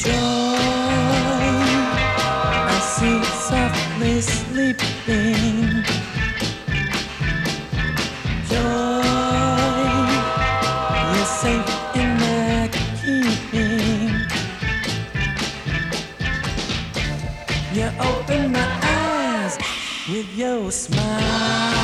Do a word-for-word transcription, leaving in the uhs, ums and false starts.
Joy, I see softly sleeping. Joy, you're safe in my keeping. You open my eyes with your smile.